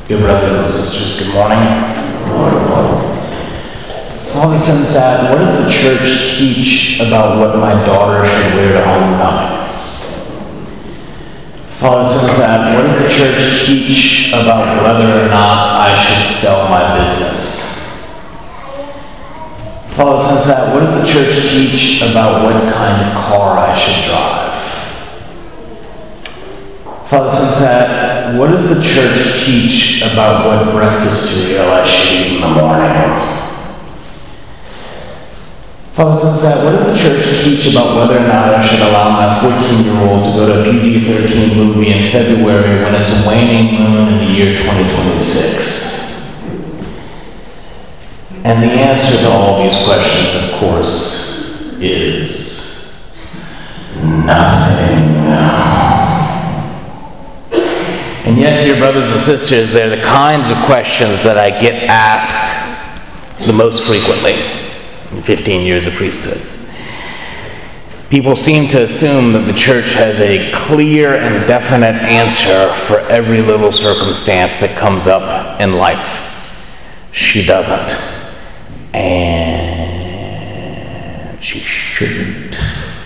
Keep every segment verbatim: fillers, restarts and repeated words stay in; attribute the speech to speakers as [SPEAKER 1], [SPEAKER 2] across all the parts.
[SPEAKER 1] Dear brothers and sisters, good morning. Father, Son, and Dad, what does the church teach about what my daughter should wear to homecoming? Father, Son, and Dad, what does the church teach about whether or not I should sell my business? Father, Son, and Dad, what does the church teach about what kind of car I should drive? Father, Son, and Dad, what does the church teach about what breakfast cereal I should eat in the morning? Father, Son, and Dad, what does the church teach about whether or not I should allow my fourteen-year-old to go to a P G thirteen movie in February when it's a waning moon in the year twenty twenty-six? And the answer to all these questions, of course, is nothing. And yet, dear brothers and sisters, they're the kinds of questions that I get asked the most frequently in fifteen years of priesthood. People seem to assume that the church has a clear and definite answer for every little circumstance that comes up in life. She doesn't. And she shouldn't.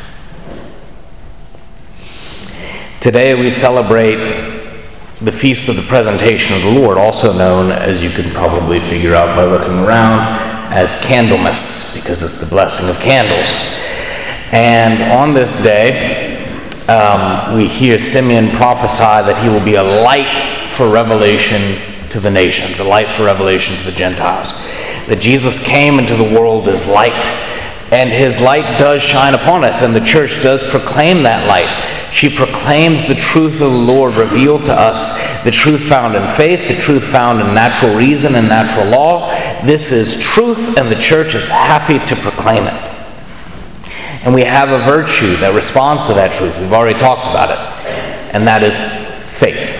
[SPEAKER 1] Today we celebrate the Feast of the Presentation of the Lord, also known, as you can probably figure out by looking around, as Candlemas, because it's the blessing of candles. And on this day, um, we hear Simeon prophesy that he will be a light for revelation to the nations, a light for revelation to the Gentiles. That Jesus came into the world as light, and his light does shine upon us, and the church does proclaim that light. She proclaims the truth of the Lord revealed to us, the truth found in faith, the truth found in natural reason and natural law. This is truth, and the church is happy to proclaim it. And we have a virtue that responds to that truth. We've already talked about it, and that is faith.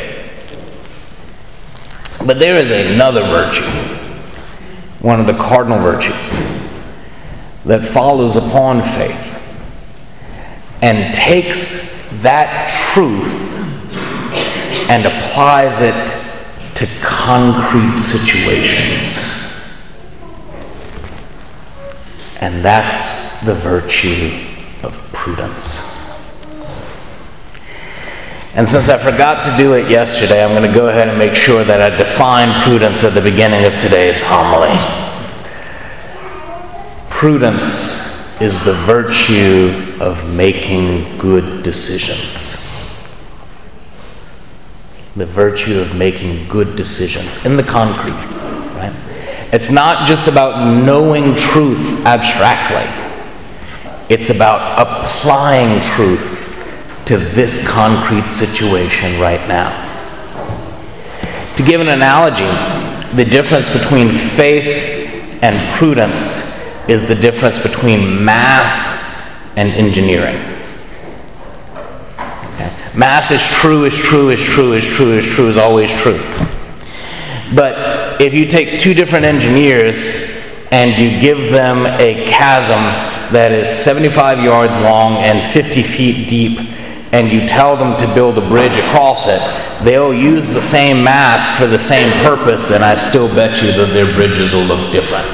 [SPEAKER 1] But there is another virtue, one of the cardinal virtues, that follows upon faith and takes that truth and applies it to concrete situations. And that's the virtue of prudence. And since I forgot to do it yesterday, I'm going to go ahead and make sure that I define prudence at the beginning of today's homily. Prudence is the virtue of making good decisions. The virtue of making good decisions in the concrete, right? It's not just about knowing truth abstractly. It's about applying truth to this concrete situation right now. To give an analogy, the difference between faith and prudence is the difference between math and engineering. Okay. Math is true, is true, is true, is true, is true, is always true. But if you take two different engineers and you give them a chasm that is seventy-five yards long and fifty feet deep, and you tell them to build a bridge across it, they'll use the same math for the same purpose, and I still bet you that their bridges will look different.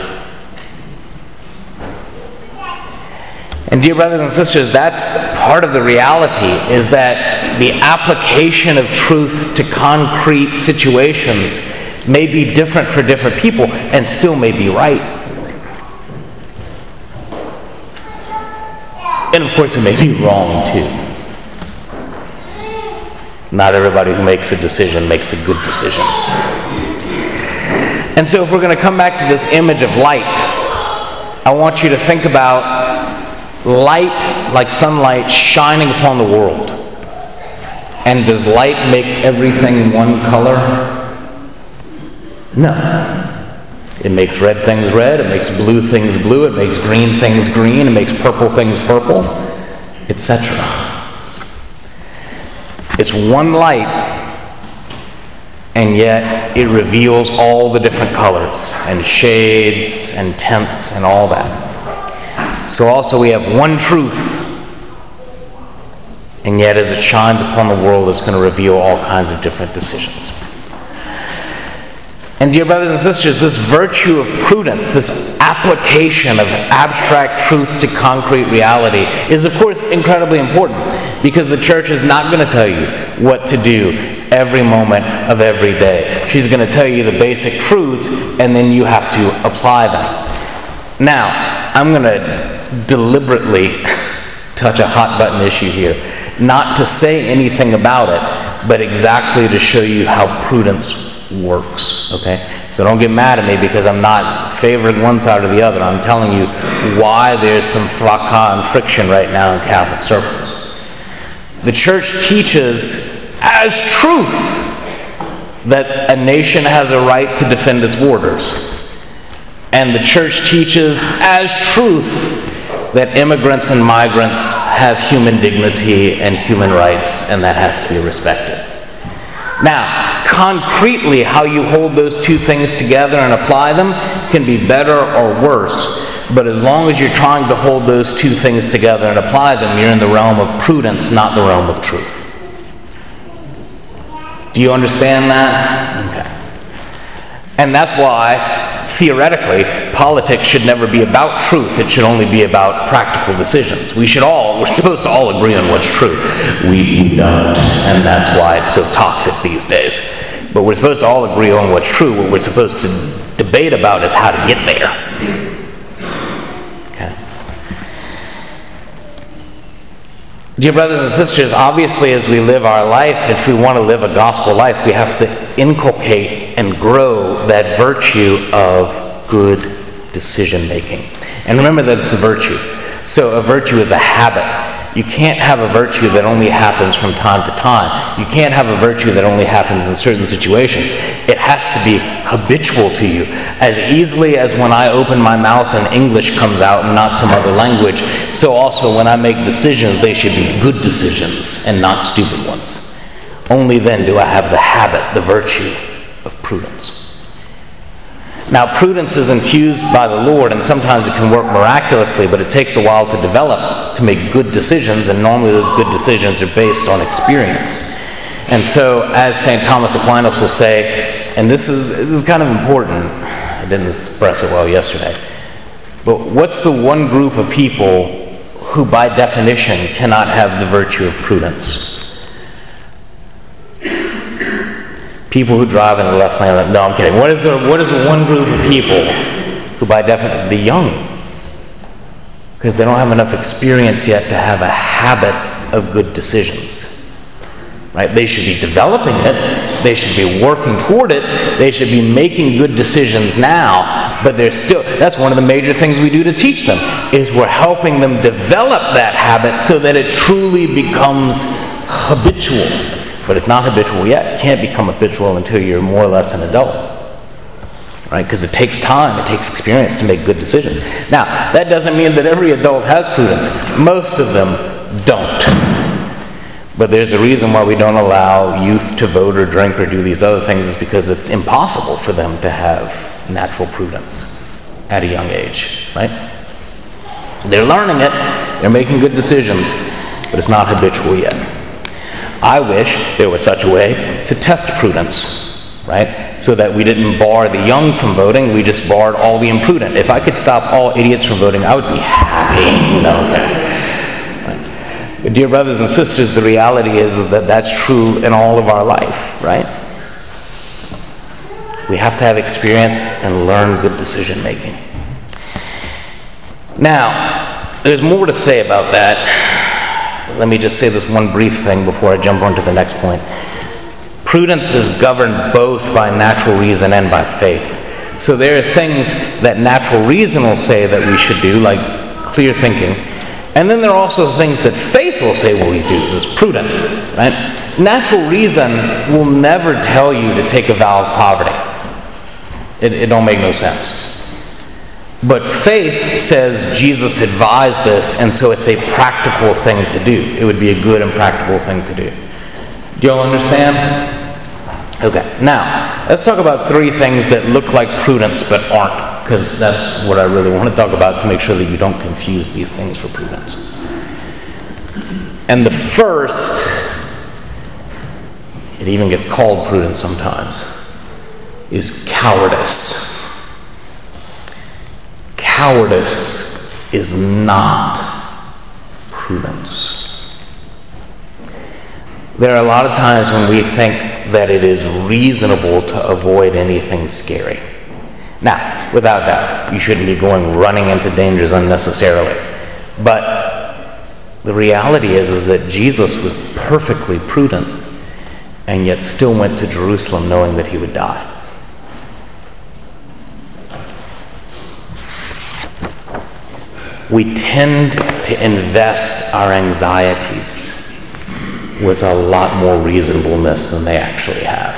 [SPEAKER 1] And dear brothers and sisters, that's part of the reality, is that the application of truth to concrete situations may be different for different people and still may be right. And of course it may be wrong too. Not everybody who makes a decision makes a good decision. And so if we're going to come back to this image of light, I want you to think about light like sunlight shining upon the world. And does light make everything one color? No. It makes red things red, it makes blue things blue, it makes green things green, it makes purple things purple, et cetera. It's one light, and yet it reveals all the different colors and shades and tints and all that. So also we have one truth, and yet as it shines upon the world, it's going to reveal all kinds of different decisions. And dear brothers and sisters, this virtue of prudence, this application of abstract truth to concrete reality is of course incredibly important, because the church is not going to tell you what to do every moment of every day. She's going to tell you the basic truths, and then you have to apply them. Now, I'm going to deliberately touch a hot button issue here, not to say anything about it, but exactly to show you how prudence works, okay? So don't get mad at me because I'm not favoring one side or the other. I'm telling you why there's some fracas and friction right now in Catholic circles. The church teaches as truth that a nation has a right to defend its borders. And the church teaches as truth that immigrants and migrants have human dignity and human rights, and that has to be respected. Now, concretely, how you hold those two things together and apply them can be better or worse, but as long as you're trying to hold those two things together and apply them, you're in the realm of prudence, not the realm of truth. Do you understand that? Okay. And that's why, theoretically, politics should never be about truth. It should only be about practical decisions. We should all, we're supposed to all agree on what's true. We, we don't, and that's why it's so toxic these days. But we're supposed to all agree on what's true. What we're supposed to debate about is how to get there. Okay. Dear brothers and sisters, obviously as we live our life, if we want to live a gospel life, we have to inculcate and grow that virtue of good decision making. And remember that it's a virtue. So a virtue is a habit. You can't have a virtue that only happens from time to time. You can't have a virtue that only happens in certain situations. It has to be habitual to you. As easily as when I open my mouth and English comes out and not some other language, so also when I make decisions, they should be good decisions and not stupid ones. Only then do I have the habit, the virtue of prudence. Now, prudence is infused by the Lord, and sometimes it can work miraculously, but it takes a while to develop, to make good decisions, and normally those good decisions are based on experience. And so, as Saint Thomas Aquinas will say, and this is, this is kind of important, I didn't express it well yesterday, but what's the one group of people who by definition cannot have the virtue of prudence? People who drive in the left lane. No, I'm kidding. What is the what is the one group of people who, by definition, the young, because they don't have enough experience yet to have a habit of good decisions. Right? They should be developing it. They should be working toward it. They should be making good decisions now. But they're still. That's one of the major things we do to teach them. Is we're helping them develop that habit so that it truly becomes habitual. But it's not habitual yet. It can't become habitual until you're more or less an adult. Right? Because it takes time, it takes experience to make good decisions. Now, that doesn't mean that every adult has prudence. Most of them don't. But there's a reason why we don't allow youth to vote or drink or do these other things, is because it's impossible for them to have natural prudence at a young age. Right? They're learning it, they're making good decisions, but it's not habitual yet. I wish there was such a way to test prudence, right? So that we didn't bar the young from voting, we just barred all the imprudent. If I could stop all idiots from voting, I would be happy. You know, okay. Right. But dear brothers and sisters, the reality is, is that that's true in all of our life, right? We have to have experience and learn good decision making. Now, there's more to say about that. Let me just say this one brief thing before I jump on to the next point. Prudence is governed both by natural reason and by faith. So there are things that natural reason will say that we should do, like clear thinking. And then there are also things that faith will say what we do, is prudent, right? Natural reason will never tell you to take a vow of poverty. It, it don't make no sense. But faith says Jesus advised this, and so it's a practical thing to do. It would be a good and practical thing to do. Do you all understand? Okay, now, let's talk about three things that look like prudence but aren't, because that's what I really want to talk about, to make sure that you don't confuse these things for prudence. And the first, it even gets called prudence sometimes, is cowardice. Cowardice is not prudence. There are a lot of times when we think that it is reasonable to avoid anything scary. Now, without doubt, you shouldn't be going running into dangers unnecessarily. But the reality is, is that Jesus was perfectly prudent and yet still went to Jerusalem knowing that he would die. We tend to invest our anxieties with a lot more reasonableness than they actually have.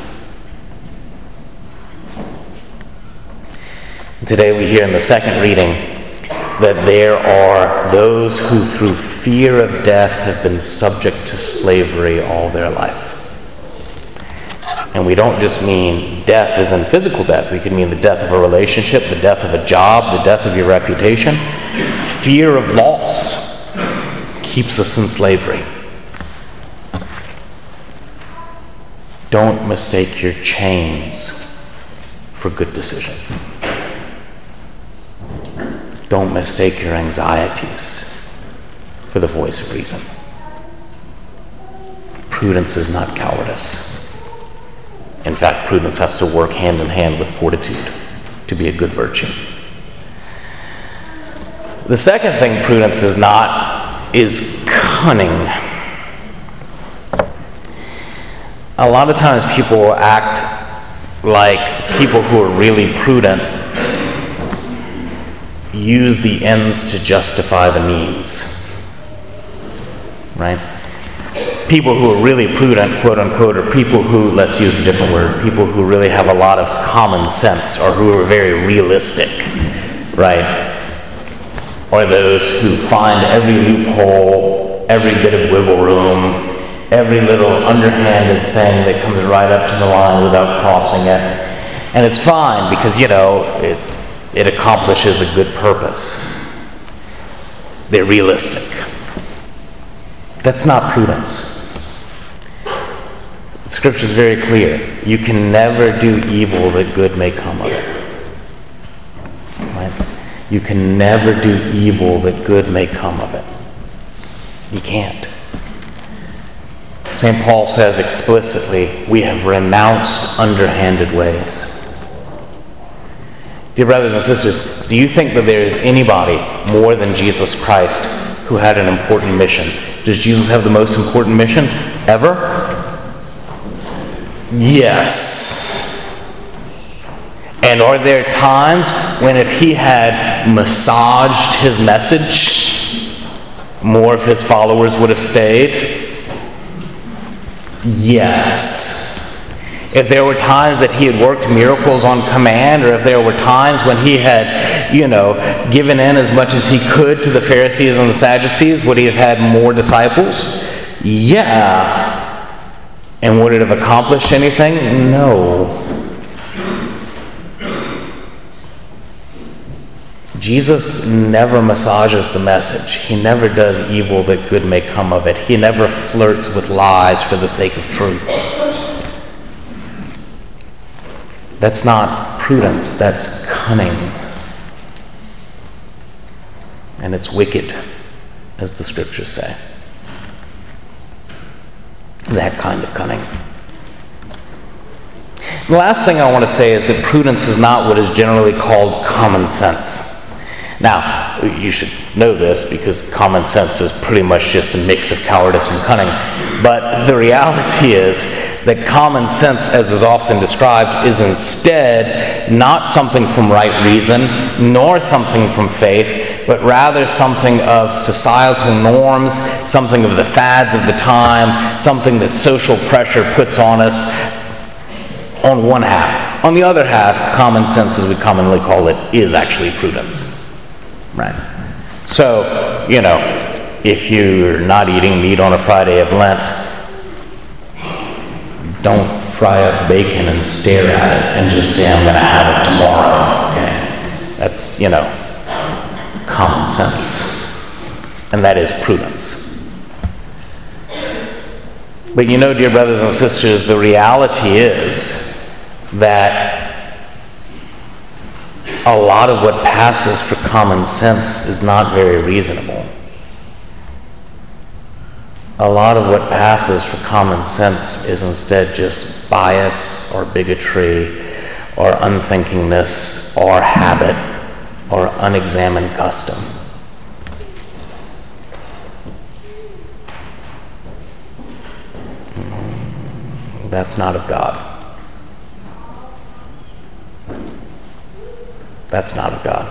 [SPEAKER 1] Today we hear in the second reading that there are those who through fear of death have been subject to slavery all their life. And we don't just mean death as in physical death. We can mean the death of a relationship, the death of a job, the death of your reputation. Fear of loss keeps us in slavery. Don't mistake your chains for good decisions. Don't mistake your anxieties for the voice of reason. Prudence is not cowardice. In fact, prudence has to work hand in hand with fortitude to be a good virtue. The second thing prudence is not is cunning. A lot of times people will act like people who are really prudent use the ends to justify the means, right? People who are really prudent, quote unquote, are people who, let's use a different word, people who really have a lot of common sense or who are very realistic, right? Or those who find every loophole, every bit of wiggle room, every little underhanded thing that comes right up to the line without crossing it. And it's fine because, you know, it, it accomplishes a good purpose. They're realistic. That's not prudence. The scripture is very clear. You can never do evil that good may come of it. Right? You can never do evil that good may come of it. You can't. Saint Paul says explicitly, we have renounced underhanded ways. Dear brothers and sisters, do you think that there is anybody more than Jesus Christ who had an important mission? Does Jesus have the most important mission ever? Yes. And are there times when if he had massaged his message, more of his followers would have stayed? Yes. If there were times that he had worked miracles on command, or if there were times when he had, you know, given in as much as he could to the Pharisees and the Sadducees, would he have had more disciples? Yeah. And would it have accomplished anything? No. Jesus never massages the message. He never does evil that good may come of it. He never flirts with lies for the sake of truth. That's not prudence, that's cunning. And it's wicked, as the scriptures say. That kind of cunning. The last thing I want to say is that prudence is not what is generally called common sense. Now, you should know this because common sense is pretty much just a mix of cowardice and cunning. But the reality is that common sense, as is often described, is instead not something from right reason, nor something from faith, but rather something of societal norms, something of the fads of the time, something that social pressure puts on us on one half. On the other half, common sense, as we commonly call it, is actually prudence. Right? So, you know, if you're not eating meat on a Friday of Lent, don't fry up bacon and stare at it and just say, I'm going to have it tomorrow. Okay? That's, you know, common sense. And that is prudence. But you know, dear brothers and sisters, the reality is that a lot of what passes for common sense is not very reasonable. A lot of what passes for common sense is instead just bias or bigotry or unthinkingness or habit or unexamined custom. That's not of God. That's not of God.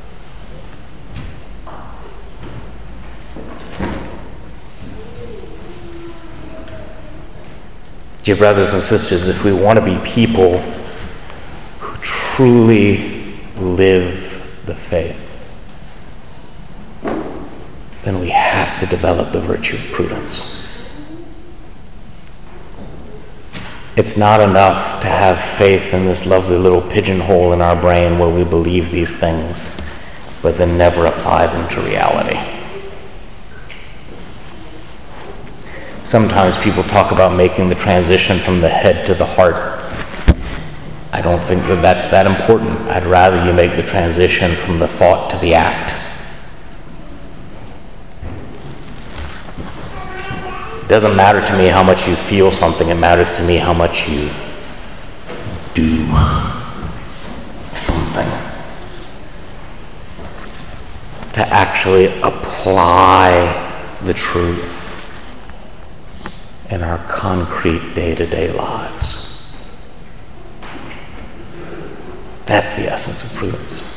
[SPEAKER 1] Dear brothers and sisters, if we want to be people who truly live the faith, then we have to develop the virtue of prudence. It's not enough to have faith in this lovely little pigeonhole in our brain where we believe these things, but then never apply them to reality. Sometimes people talk about making the transition from the head to the heart. I don't think that that's that important. I'd rather you make the transition from the thought to the act. It doesn't matter to me how much you feel something, it matters to me how much you do something. To actually apply the truth in our concrete day-to-day lives. That's the essence of prudence.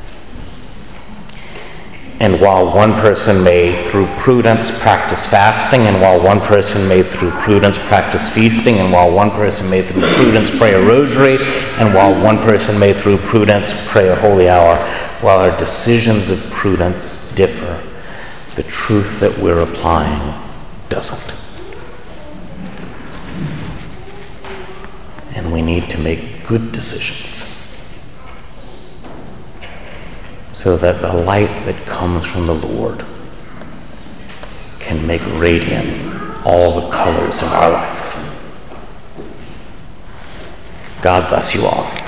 [SPEAKER 1] And while one person may, through prudence, practice fasting, and while one person may, through prudence, practice feasting, and while one person may, through prudence, pray a rosary, and while one person may, through prudence, pray a holy hour, while our decisions of prudence differ, the truth that we're applying doesn't. And we need to make good decisions so that the light that comes from the Lord can make radiant all the colors of our life. God bless you all.